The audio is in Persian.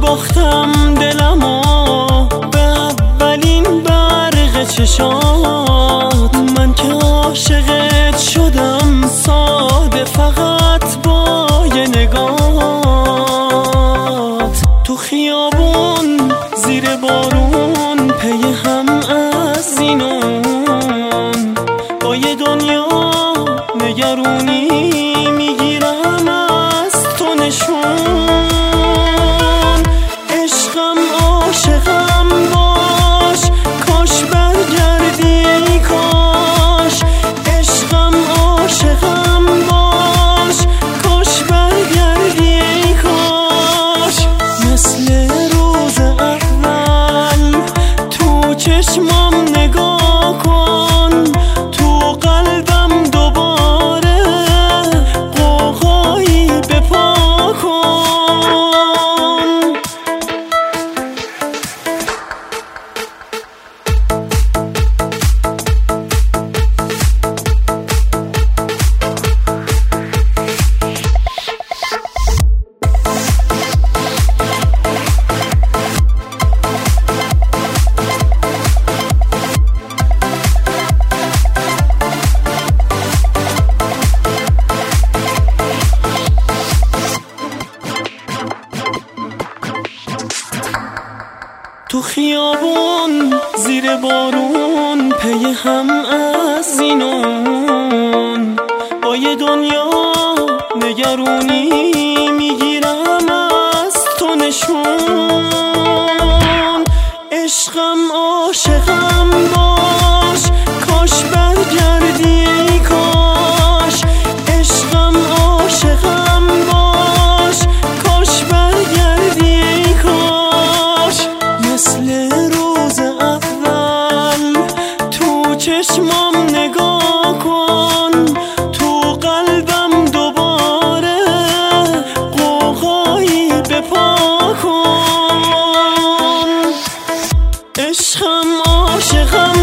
باختم دلمو به اولین برق چشات. من که عاشقت شدم ساده فقط با یه نگات. تو خیابون زیر بارون پی هم از اینون، با یه دنیا نگرونی میگیرم از تو نشون. عشقم عاشقم باش، کاش برگردی ای کاش. عشقم عاشقم باش، کاش برگردی ای کاش. مثل روز اول تو چشمام نگاه کن، تو قلبم دوباره قوقایی بپا کن. تو خیابون زیر بارون پی هم از اینون، با یه دنیا نگرونی میگیرم از تو نشون. عشقم عاشقم باش، کاش برگردی ای کاش. عشقم عاشقم باش، کاش برگردی ای کاش. مثل روز اول تو چشمام نگاه کن، تو قلبم دوباره قوقایی بپا کن. عشقم عاشقم